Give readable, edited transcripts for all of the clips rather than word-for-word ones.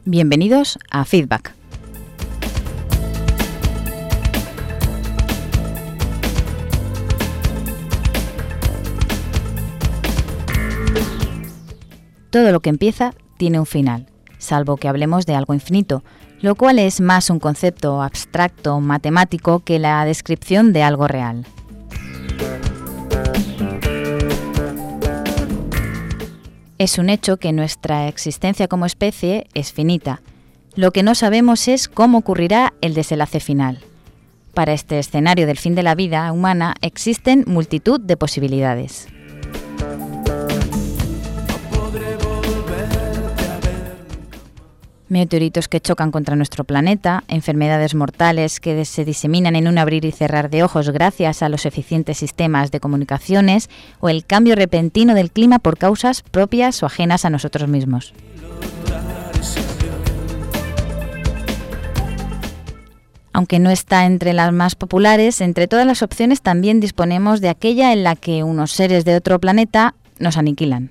Bienvenidos a Feedback. Todo lo que empieza tiene un final, salvo que hablemos de algo infinito, lo cual es más un concepto abstracto, matemático, que la descripción de algo real. Es un hecho que nuestra existencia como especie es finita. Lo que no sabemos es cómo ocurrirá el desenlace final. Para este escenario del fin de la vida humana existen multitud de posibilidades. Meteoritos que chocan contra nuestro planeta, enfermedades mortales que se diseminan en un abrir y cerrar de ojos gracias a los eficientes sistemas de comunicaciones o el cambio repentino del clima por causas propias o ajenas a nosotros mismos. Aunque no está entre las más populares, entre todas las opciones también disponemos de aquella en la que unos seres de otro planeta nos aniquilan.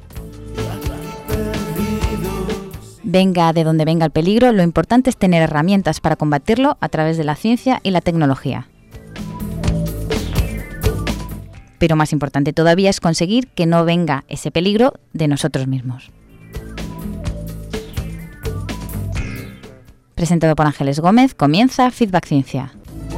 Venga de donde venga el peligro, lo importante es tener herramientas para combatirlo a través de la ciencia y la tecnología. Pero más importante todavía es conseguir que no venga ese peligro de nosotros mismos. Presentado por Ángeles Gómez, comienza Feedback Ciencia.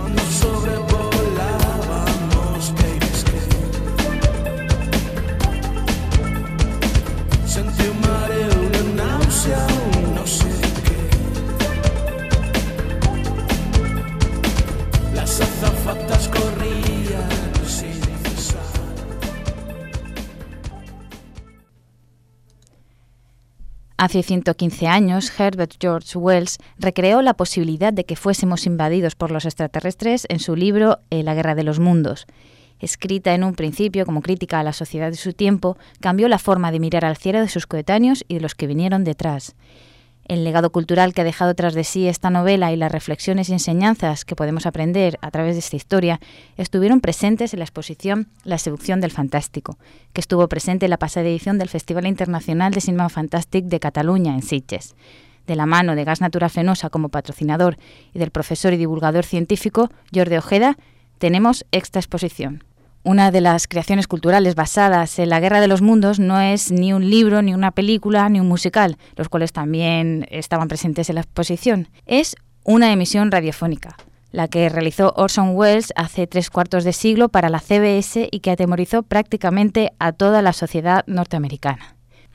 Hace 115 años, Herbert George Wells recreó la posibilidad de que fuésemos invadidos por los extraterrestres en su libro La Guerra de los Mundos. Escrita en un principio como crítica a la sociedad de su tiempo, cambió la forma de mirar al cielo de sus coetáneos y de los que vinieron detrás. El legado cultural que ha dejado tras de sí esta novela y las reflexiones y enseñanzas que podemos aprender a través de esta historia estuvieron presentes en la exposición La seducción del fantástico, que estuvo presente en la pasada edición del Festival Internacional de Cinema Fantàstic de Cataluña, en Sitges. De la mano de Gas Natura Fenosa como patrocinador y del profesor y divulgador científico Jordi Ojeda, tenemos esta exposición. Una de las creaciones culturales basadas en la Guerra de los Mundos no es ni un libro, ni una película, ni un musical, los cuales también estaban presentes en la exposición. Es una emisión radiofónica, la que realizó Orson Welles hace 3/4 de siglo para la CBS y que atemorizó prácticamente a toda la sociedad norteamericana.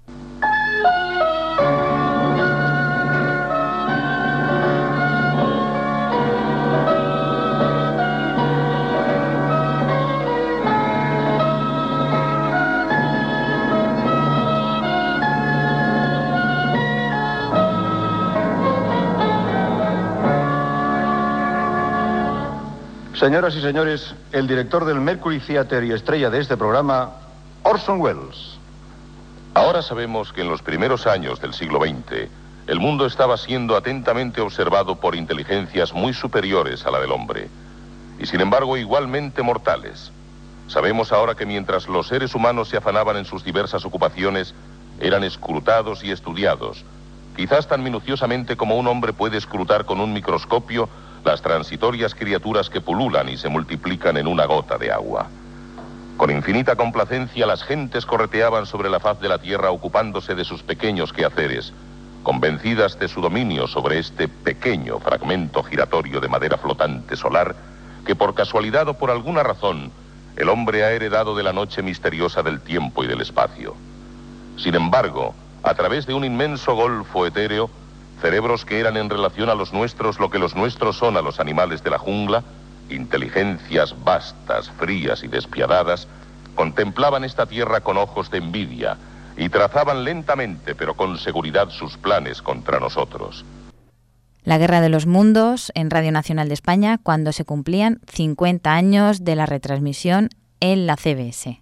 Señoras y señores, el director del Mercury Theatre y estrella de este programa, Orson Welles. Ahora sabemos que en los primeros años del siglo XX, el mundo estaba siendo atentamente observado por inteligencias muy superiores a la del hombre, y sin embargo igualmente mortales. Sabemos ahora que mientras los seres humanos se afanaban en sus diversas ocupaciones, eran escrutados y estudiados, quizás tan minuciosamente como un hombre puede escrutar con un microscopio las transitorias criaturas que pululan y se multiplican en una gota de agua. Con infinita complacencia las gentes correteaban sobre la faz de la tierra ocupándose de sus pequeños quehaceres, convencidas de su dominio sobre este pequeño fragmento giratorio de madera flotante solar que por casualidad o por alguna razón el hombre ha heredado de la noche misteriosa del tiempo y del espacio. Sin embargo, a través de un inmenso golfo etéreo, cerebros que eran en relación a los nuestros lo que los nuestros son a los animales de la jungla, inteligencias vastas, frías y despiadadas, contemplaban esta tierra con ojos de envidia y trazaban lentamente pero con seguridad sus planes contra nosotros. La Guerra de los Mundos en Radio Nacional de España cuando se cumplían 50 años de la retransmisión en la CBS.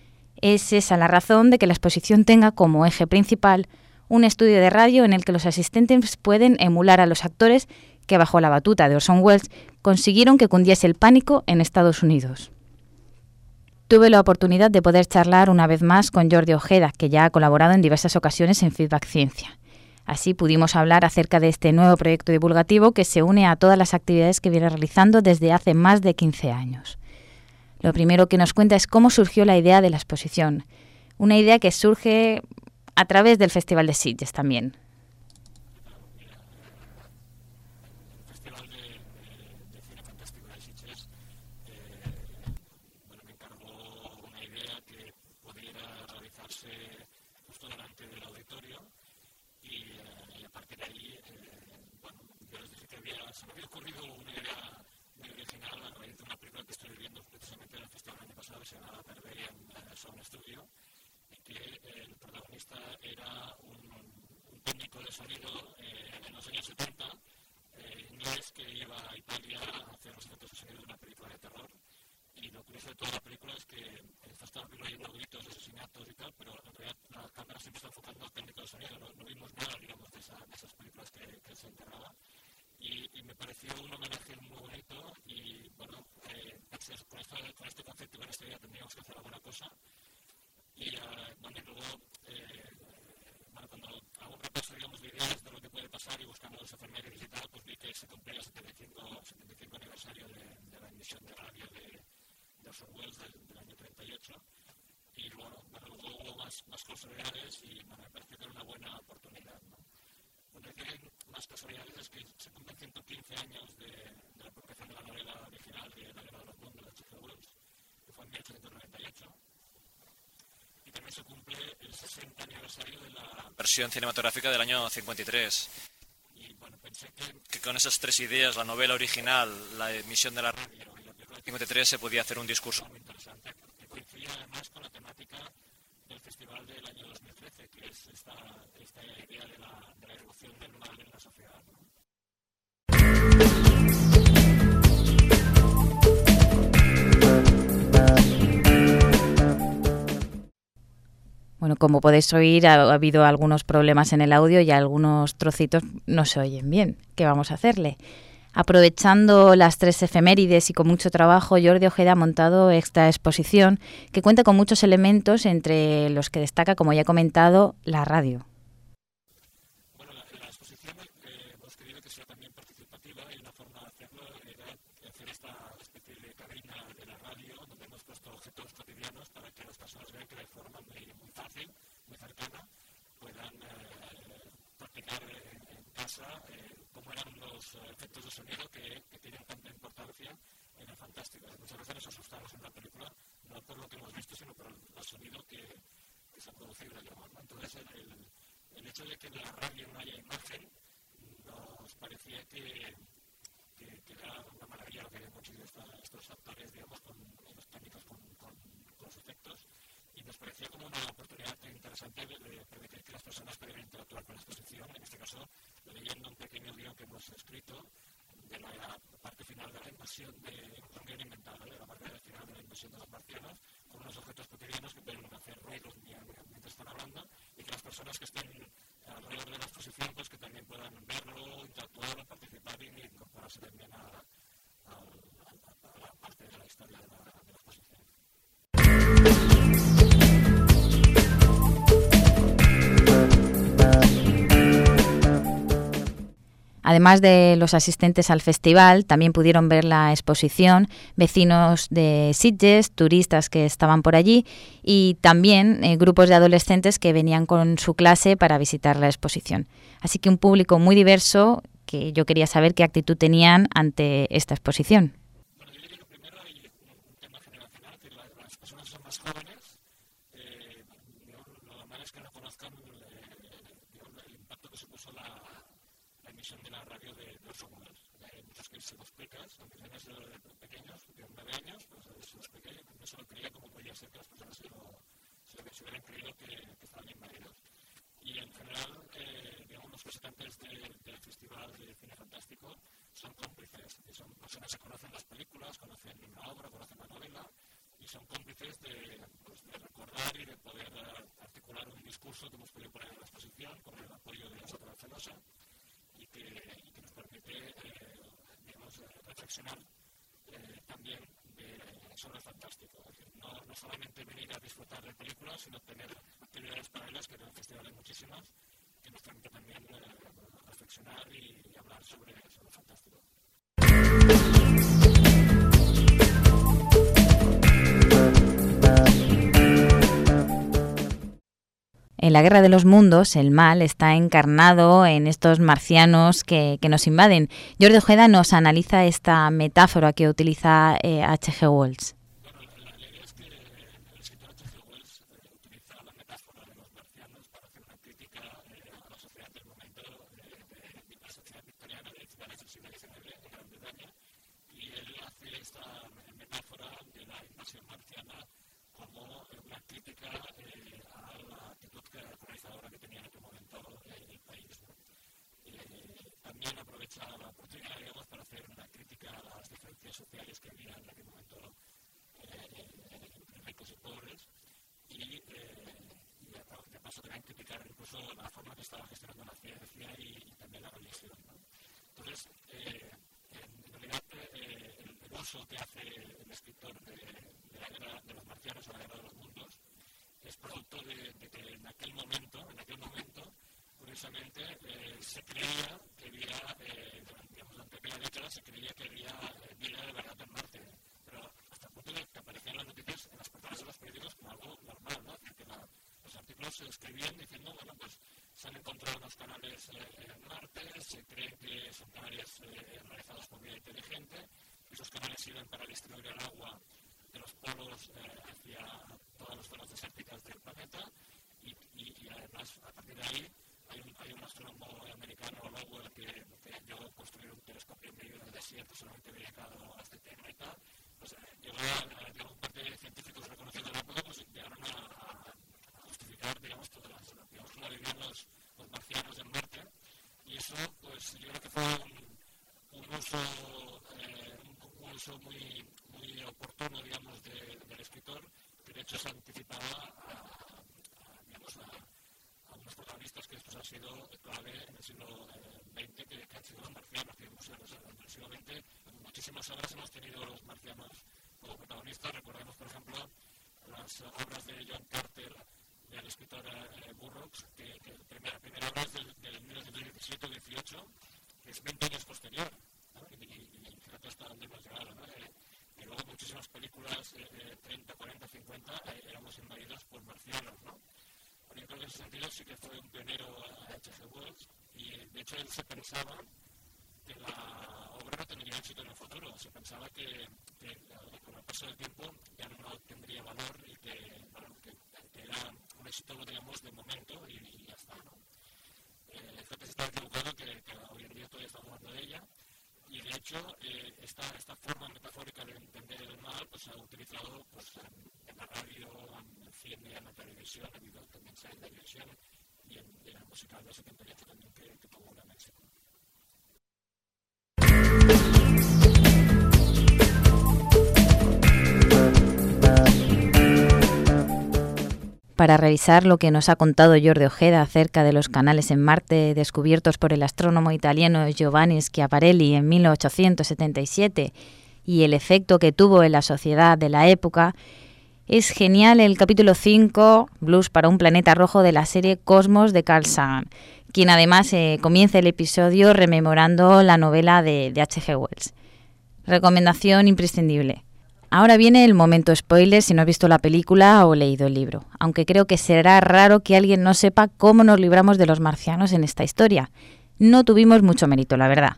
Es esa la razón de que la exposición tenga como eje principal un estudio de radio en el que los asistentes pueden emular a los actores que bajo la batuta de Orson Welles consiguieron que cundiese el pánico en Estados Unidos. Tuve la oportunidad de poder charlar una vez más con Jordi Ojeda, que ya ha colaborado en diversas ocasiones en Feedback Ciencia. Así pudimos hablar acerca de este nuevo proyecto divulgativo que se une a todas las actividades que viene realizando desde hace más de 15 años. Lo primero que nos cuenta es cómo surgió la idea de la exposición, una idea que surge a través del Festival de Sitges también. Era un técnico de sonido en los años 70, inglés, que iba a Italia a hacer los efectos de sonido de una película de terror. Y lo curioso de toda la película es que estaba oyendo gritos, asesinatos y tal, pero en realidad la cámara siempre está enfocando al técnico de sonido. No vimos nada, digamos, de esas películas que él se enterraba. Y me pareció un homenaje muy bonito. Y bueno, con este concepto, con esta idea, tendríamos que hacer alguna cosa. Y luego, cuando hago un repaso, digamos, de ideas de lo que puede pasar y buscando los efemérides y tal, pues vi que se cumplía el 75 aniversario de la emisión de radio de Orson Welles del año 38. Y luego hubo más casualidades y me pareció que era una buena oportunidad, ¿no? Lo que hay más casualidades es que se cumplen 115 años de la publicación de la novela original de La Guerra de los Mundos de H.G. Wells, que fue en 1898. Y también se cumple el 60 aniversario de la versión cinematográfica del año 53. Y bueno, pensé que con esas tres ideas, la novela original, la emisión de la radio y la película 53, se podía hacer un discurso muy interesante, que coincide además con la temática del festival del año 2013, que es esta idea de la evolución del mal en la sociedad, ¿no? Bueno, como podéis oír, ha habido algunos problemas en el audio y algunos trocitos no se oyen bien. ¿Qué vamos a hacerle? Aprovechando las tres efemérides y con mucho trabajo, Jordi Ojeda ha montado esta exposición que cuenta con muchos elementos, entre los que destaca, como ya he comentado, la radio. Bueno, la exposición hemos querido que sea también participativa y una forma de hacerlo era hacer esta especie de cabina de la radio donde hemos puesto objetos cotidianos para que las personas vean que de forma muy fácil, muy cercana, puedan practicar en casa cómo eran los efectos de sonido que tienen tanta importancia en el fantástico. Muchas veces nos asustamos en una película, no por lo que hemos visto, sino por el sonido que se ha producido, digamos. Entonces, el hecho de que en la radio no haya imagen nos parecía que era una maravilla lo que habían conseguido estos actores, digamos, los técnicos con los efectos, y nos parecía como una oportunidad interesante de permitir que las personas pudieran interactuar con la exposición, en este caso leyendo un pequeño guión que hemos escrito de la parte final de la invasión un guión inventado, de la parte final de la invasión de los marcianos, con unos objetos cotidianos que pueden hacer ruidos mientras están hablando, y que las personas que estén alrededor de la exposición pues que también puedan verlo, interactuar, participar y incorporarse también a la parte de la historia de la exposición. Además de los asistentes al festival, también pudieron ver la exposición vecinos de Sitges, turistas que estaban por allí y también grupos de adolescentes que venían con su clase para visitar la exposición. Así que un público muy diverso, que yo quería saber qué actitud tenían ante esta exposición. Bueno, yo diría que primero hay un tema generacional, que las personas son más jóvenes, lo normal es que no conozcan el impacto que supuso la emisión de la radio de Orson Welles. Hay muchos que se lo explicas, aunque sean pequeños, de 9 años, pues se lo expliqué, no se lo creía como podía ser que las personas se hubieran creído que estaban invadidos. Y en general, digamos, los visitantes del Festival de Cine Fantástico son cómplices, son personas que conocen las películas, conocen la obra, conocen la novela, y son cómplices de recordar y de poder articular un discurso que hemos podido poner en la exposición con el apoyo de la Sociedad Celosa, y que nos permite, digamos, reflexionar también sobre el fantástico. Es decir, no solamente venir a disfrutar de películas, sino tener actividades paralelas, que en el festival hay muchísimas, que nos permite también reflexionar y hablar sobre lo fantástico. En la Guerra de los Mundos, el mal está encarnado en estos marcianos que nos invaden. Jordi Ojeda nos analiza esta metáfora que utiliza H.G. Wells. También aprovecha la oportunidad, digamos, para hacer una crítica a las diferencias sociales que había en aquel momento entre ricos y pobres y de paso también criticar incluso la forma que estaba gestionando la ciencia y también la religión, ¿no? Entonces, en realidad, el uso que hace el escritor de la guerra de los marcianos o la guerra de los mundos es producto de que en aquel momento, curiosamente, se creía que había, durante aquella década, se creía que había vida de verdad en Marte, pero hasta el punto de que aparecían las noticias en las portadas de los periódicos como algo normal, ¿no? Que los artículos se escribían diciendo, bueno, pues se han encontrado unos canales en Marte, se cree que son canales realizados por vía inteligente, y esos canales sirven para distribuir el agua de los polos hacia todas las zonas desérticas del planeta, y además, a partir de ahí, hay un astrónomo americano, Lowell, que llegó a construir un telescopio en medio del desierto solamente dedicado a este tema y tal. Pues llegó un par de científicos reconocidos de la época, pues llegaron a justificar, digamos, todas las, digamos, cómo vivían los marcianos en Marte. Y eso, pues yo creo que fue un uso muy oportuno, digamos, del escritor, que de hecho se anticipaba a unos protagonistas que estos han sido clave en el siglo XX, que han sido los marcianos, que en el siglo XX en muchísimas obras hemos tenido los marcianos como protagonistas. Recordemos, por ejemplo, las obras de John Carter, del escritor Burroughs, que la primera obra es del 1917-18, que es 20 años posterior, ¿no? Y fíjate hasta dónde hemos llegado, ¿no? Y luego muchísimas películas, 30, 40, 50, éramos invadidos por marcianos, ¿no? Yo creo que en ese sentido sí que fue un pionero a H.G. Wells, y de hecho él se pensaba que la obra no tendría éxito en el futuro. Se pensaba que con el paso del tiempo ya no tendría valor y que era un éxito, digamos, de momento y ya está, ¿no? Fíjate, se estaba equivocado, que hoy en día todavía estamos hablando de ella, y de hecho esta forma metafórica de entender el mal pues se ha utilizado pues, en la radio, en el cine, en la televisión, ha habido también en la televisión y en el musical del 78 también que tuvo un gran éxito. Para revisar lo que nos ha contado Jordi Ojeda acerca de los canales en Marte descubiertos por el astrónomo italiano Giovanni Schiaparelli en 1877 y el efecto que tuvo en la sociedad de la época, es genial el capítulo 5, Blues para un planeta rojo, de la serie Cosmos de Carl Sagan, quien además comienza el episodio rememorando la novela de H.G. Wells. Recomendación imprescindible. Ahora viene el momento spoiler si no has visto la película o leído el libro, aunque creo que será raro que alguien no sepa cómo nos libramos de los marcianos en esta historia. No tuvimos mucho mérito, la verdad.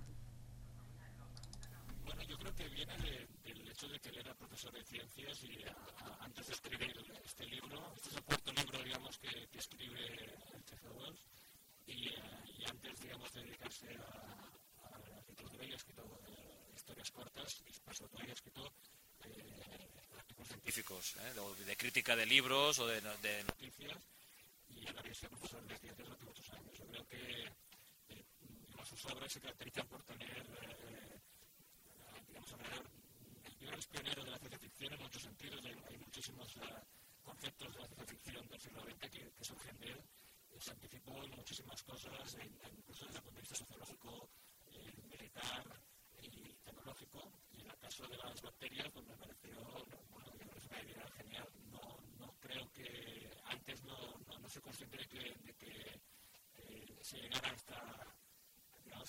Bueno, yo creo que viene del hecho de que él era profesor de ciencias y antes de escribir este libro, este es el cuarto libro, digamos, que escribe H.G. Wells, y antes, digamos, de dedicarse a artículos de ley, ha escrito historias cortas y sobre todo ha escrito artículos científicos, de crítica de libros o de noticias, y él había sido profesor de ciencias durante muchos años. Yo creo que sus obras se caracterizan por tener, digamos, es pionero de la ciencia ficción en muchos sentidos. Hay muchísimos conceptos de la ciencia ficción del siglo XX que surgen de él. Se anticipó en muchísimas cosas, incluso desde el punto de vista sociológico, militar y tecnológico. Y en el caso de las bacterias, pues me pareció una idea genial. No creo que antes no se consciente de que se llegara a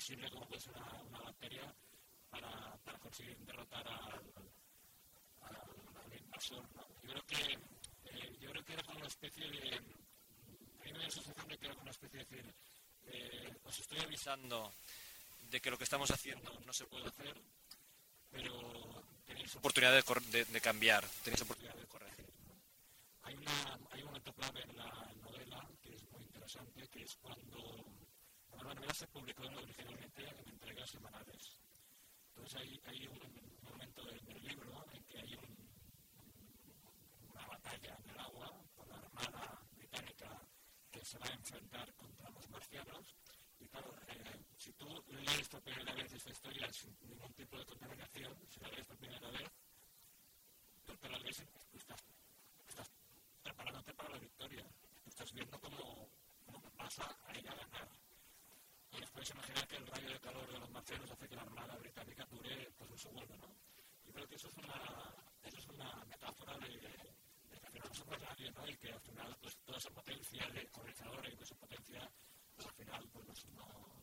imposible como puede ser una bacteria para conseguir derrotar al invasor, ¿no? Yo creo que era como una especie de... A mí me da la sensación de que era como una especie de decir, os estoy avisando de que lo que estamos haciendo no se puede hacer, pero tenéis oportunidad de cambiar, tenéis oportunidad de corregir, ¿no? Hay un momento clave en la novela que es muy interesante, que es cuando la novela se publicó originalmente en entregas semanales. Entonces hay un momento del libro en que hay una batalla en el agua con la Armada Británica que se va a enfrentar contra los marcianos. Y claro, si tú lees por primera vez esta historia sin ningún tipo de contaminación, si la lees por primera vez, tú te la lees y estás preparándote para la victoria. Tú estás viendo cómo pasa a ir a ganar. Y os podéis imaginar que el rayo de calor de los marcianos hace que la Armada Británica dure pues un segundo, ¿no? Y creo que eso es una metáfora de que al final no somos nadie, ¿no? Y que al final pues toda esa potencia colonizadora y toda esa potencia pues al final pues no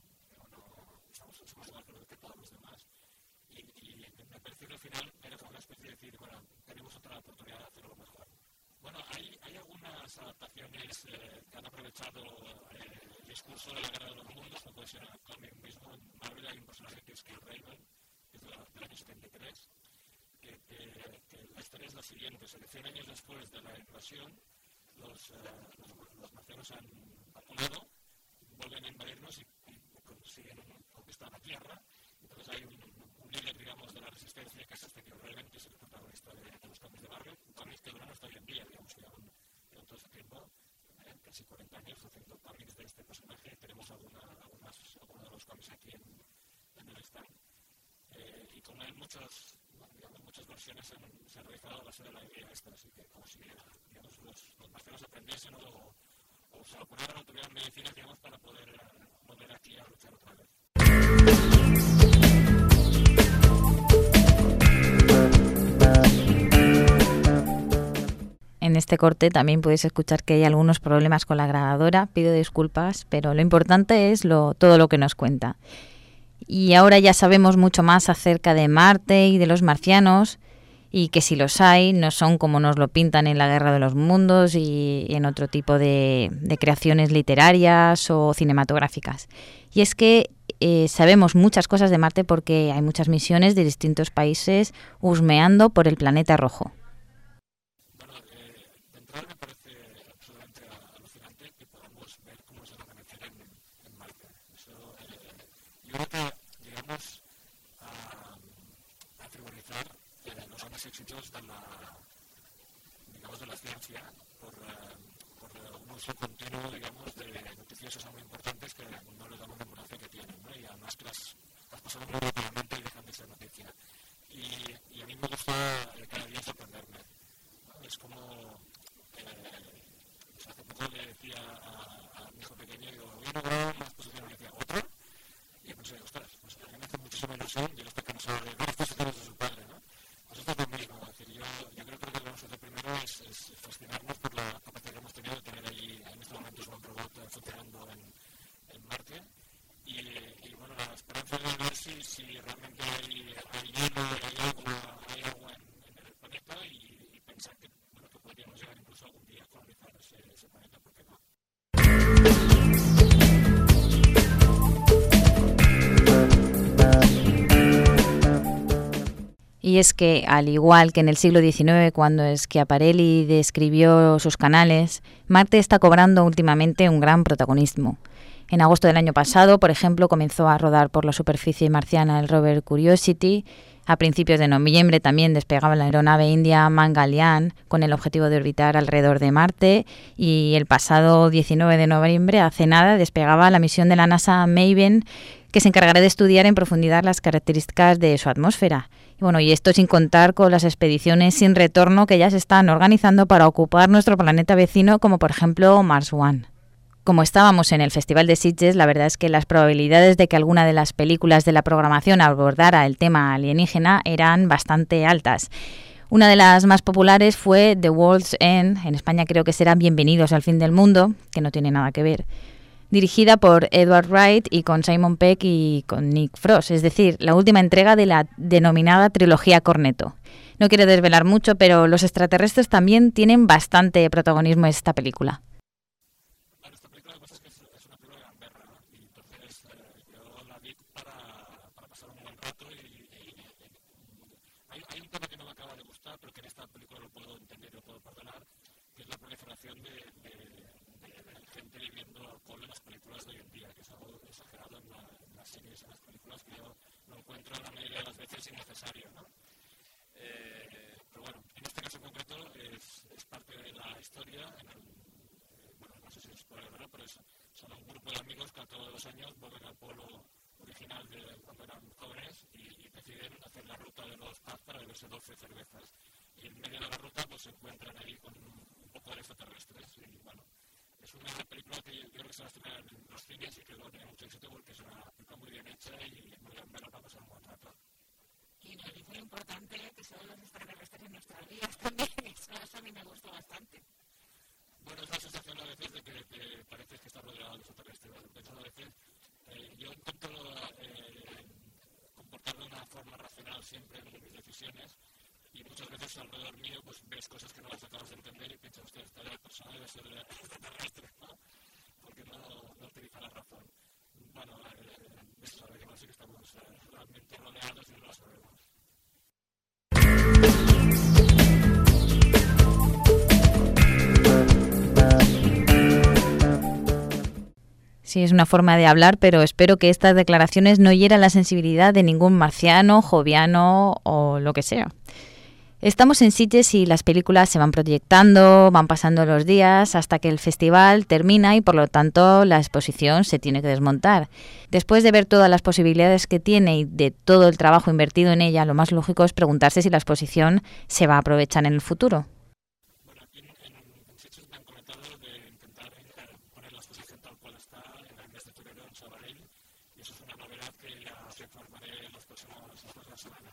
somos igual que todos los demás. Y me parece que al final era como una especie de decir, bueno, tenemos otra oportunidad de hacerlo mejor. Bueno, hay algunas adaptaciones que han aprovechado el discurso de la Guerra de los Mundos, como puede ser en el cómic mismo. En Marvel hay un personaje que es Killraven, que es del año 73, que la historia es la siguiente. 100 años después de la invasión, los marcianos han vacunado, vuelven a invadirnos y consiguen conquistar la Tierra. Entonces hay un líder, digamos, de la resistencia, que es este Killraven, que es el protagonista de los cómics de Marvel, cómics que duran hasta hoy en día, digamos, que llevan todo ese tiempo, casi 40 años haciendo cómics de este personaje. Tenemos algunos de los cómics aquí en el stand. Y como hay muchas versiones se han realizado a base de la idea esta, así que como si digamos, los marcianos aprendiesen o se ocurrieran o tuvieran medicina, digamos, para poder volver aquí a luchar otra vez. En este corte también podéis escuchar que hay algunos problemas con la grabadora, pido disculpas, pero lo importante es todo lo que nos cuenta. Y ahora ya sabemos mucho más acerca de Marte y de los marcianos, y que si los hay, no son como nos lo pintan en la Guerra de los Mundos y en otro tipo de creaciones literarias o cinematográficas. Y es que sabemos muchas cosas de Marte porque hay muchas misiones de distintos países husmeando por el planeta rojo. De entrada me parece absolutamente alucinante que podamos ver cómo es el amanecer en Marte. Eso, yo creo que llegamos a frivolizar los grandes éxitos de la ciencia por un uso continuo, digamos, de noticias muy importantes que no le damos la importancia que tienen, ¿no? Y además que las pasamos muy rápidamente y dejan de ser noticia. Y a mí me gusta cada día sorprenderme, ¿no? Es como hace poco le decía a mi hijo pequeño, digo, voy a lograr una exposición, y decía, ¿otra? Y pensé, ostras, pues a mí me hace muchísima ilusión y él está cansado de ver exposiciones de su padre, ¿no? Pues esto es lo mismo, es decir, yo creo que lo que vamos a hacer primero es fascinarnos por la capacidad que hemos tenido de tener allí en este momento un robot funcionando en Marte y bueno, la esperanza de ver si realmente hay hielo, hay agua en el planeta y pensar que podríamos llegar incluso algún día a colonizar ese planeta, ¿por qué no? Y es que, al igual que en el siglo XIX, cuando Schiaparelli describió sus canales, Marte está cobrando últimamente un gran protagonismo. En agosto del año pasado, por ejemplo, comenzó a rodar por la superficie marciana el rover Curiosity. A principios de noviembre también despegaba la aeronave india Mangalyaan con el objetivo de orbitar alrededor de Marte. Y el pasado 19 de noviembre, hace nada, despegaba la misión de la NASA Maven, que se encargará de estudiar en profundidad las características de su atmósfera. Y esto sin contar con las expediciones sin retorno que ya se están organizando para ocupar nuestro planeta vecino, como por ejemplo Mars One. Como estábamos en el Festival de Sitges, la verdad es que las probabilidades de que alguna de las películas de la programación abordara el tema alienígena eran bastante altas. Una de las más populares fue The World's End, en España creo que será Bienvenidos al fin del mundo, que no tiene nada que ver. dirigida por Edward Wright y con Simon Pegg y con Nick Frost, es decir, la última entrega de la denominada trilogía Cornetto. No quiero desvelar mucho, pero los extraterrestres también tienen bastante protagonismo en esta película. Esta película es una película de Gamberra, y entonces yo la vi para pasar un buen rato y hay un tema que no me acaba de gustar, pero que en esta película lo puedo entender y lo puedo perdonar, que es la proliferación de gente viviendo alcohol en las películas de hoy en día, que es algo exagerado en las series, en las películas, que yo lo encuentro la mayoría de las veces innecesario, ¿no? Pero bueno, en este caso concreto es parte de la historia, bueno, no sé si es spoiler, ¿verdad? Pero son un grupo de amigos que a todos los años vuelven al pueblo original de cuando eran jóvenes y deciden hacer la ruta de los pubs para beberse 12 cervezas. Y en medio de la ruta pues se encuentran ahí con un poco de extraterrestres y bueno, es una película que yo creo que se va a estrenar en los cines y que va a tener mucho éxito porque es una película muy bien hecha y muy bien verla para pasar un buen rato. Y es muy importante que son los extraterrestres en nuestras vidas también, eso a mí me gustó bastante. Bueno, es la sensación a veces de que parece que está rodeado de extraterrestres. A veces yo intento comportarme de una forma racional siempre en mis decisiones y muchas veces alrededor mío pues ves cosas que no las acabas de entender y piensas, hostia, esta persona debe ser extraterrestre, ¿no? Porque no utiliza la razón. Bueno, eso sabe que sí que estamos realmente rodeados y no lo sabemos. Sí, es una forma de hablar, pero espero que estas declaraciones no hieran la sensibilidad de ningún marciano, joviano o lo que sea. Estamos en Sitges y las películas se van proyectando, van pasando los días hasta que el festival termina y por lo tanto la exposición se tiene que desmontar. Después de ver todas las posibilidades que tiene y de todo el trabajo invertido en ella, lo más lógico es preguntarse si la exposición se va a aprovechar en el futuro. Bueno, aquí en Sitges me han comentado de intentar poner la exposición tal cual está en el mes de febrero en Sabadell y eso es una novedad que ya os informaré en las próximas semanas.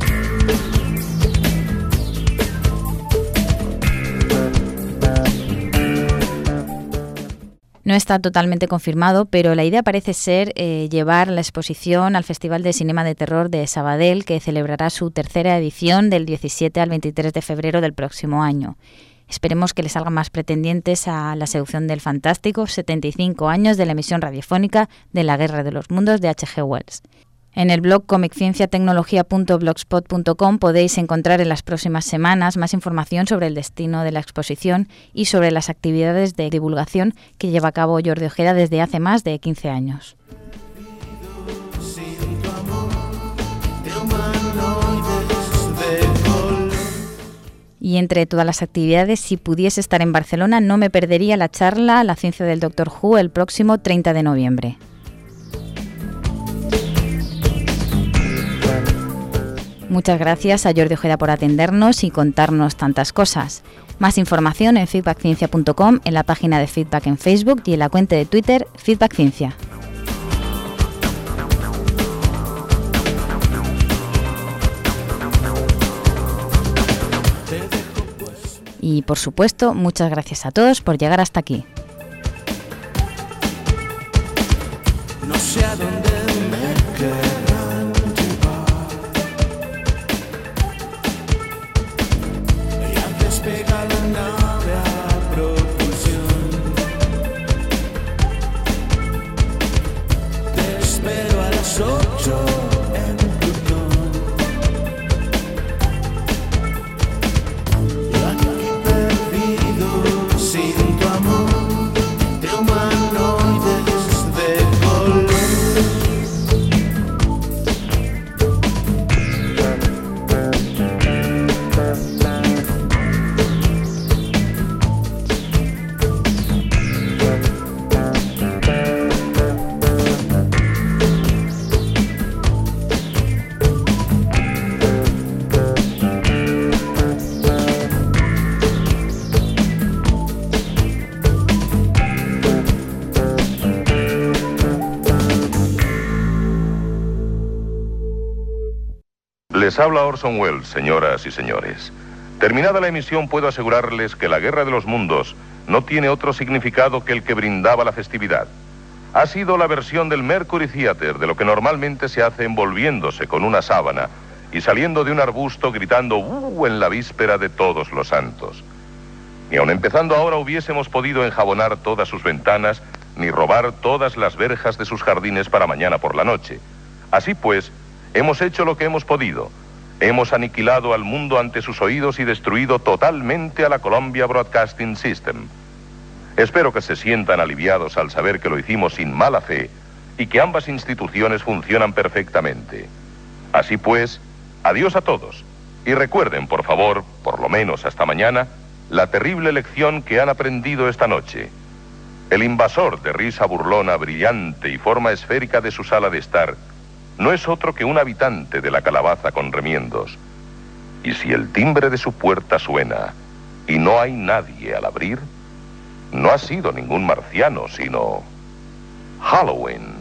No está totalmente confirmado, pero la idea parece ser llevar la exposición al Festival de Cinema de Terror de Sabadell, que celebrará su tercera edición del 17 al 23 de febrero del próximo año. Esperemos que le salgan más pretendientes a La seducción del fantástico, 75 años de la emisión radiofónica de La guerra de los mundos de H.G. Wells. En el blog comicienciatecnología.blogspot.com podéis encontrar en las próximas semanas más información sobre el destino de la exposición y sobre las actividades de divulgación que lleva a cabo Jordi Ojeda desde hace más de 15 años. Y entre todas las actividades, si pudiese estar en Barcelona, no me perdería la charla La ciencia del Doctor Who el próximo 30 de noviembre. Muchas gracias a Jordi Ojeda por atendernos y contarnos tantas cosas. Más información en feedbackciencia.com, en la página de Feedback en Facebook y en la cuenta de Twitter Feedbackciencia. Y por supuesto, muchas gracias a todos por llegar hasta aquí. No sé a dónde me querrán llevar. Ya despega la nave a propulsión. Te espero a las 8 en Plutón. Yo aquí perdido sin tu amor, de humanoides de color. Les habla Orson Welles, señoras y señores. Terminada la emisión, puedo asegurarles que La guerra de los mundos no tiene otro significado que el que brindaba la festividad. ha sido la versión del Mercury Theater de lo que normalmente se hace envolviéndose con una sábana y saliendo de un arbusto gritando en la víspera de Todos los Santos. Ni aun empezando ahora hubiésemos podido enjabonar todas sus ventanas ni robar todas las verjas de sus jardines para mañana por la noche. Así pues, hemos hecho lo que hemos podido. Hemos aniquilado al mundo ante sus oídos y destruido totalmente a la Columbia Broadcasting System. Espero que se sientan aliviados al saber que lo hicimos sin mala fe y que ambas instituciones funcionan perfectamente. Así pues, adiós a todos. Y recuerden, por favor, por lo menos hasta mañana, la terrible lección que han aprendido esta noche. El invasor de risa burlona, brillante y forma esférica de su sala de estar no es otro que un habitante de la calabaza con remiendos. Y si el timbre de su puerta suena y no hay nadie al abrir, no ha sido ningún marciano, sino Halloween.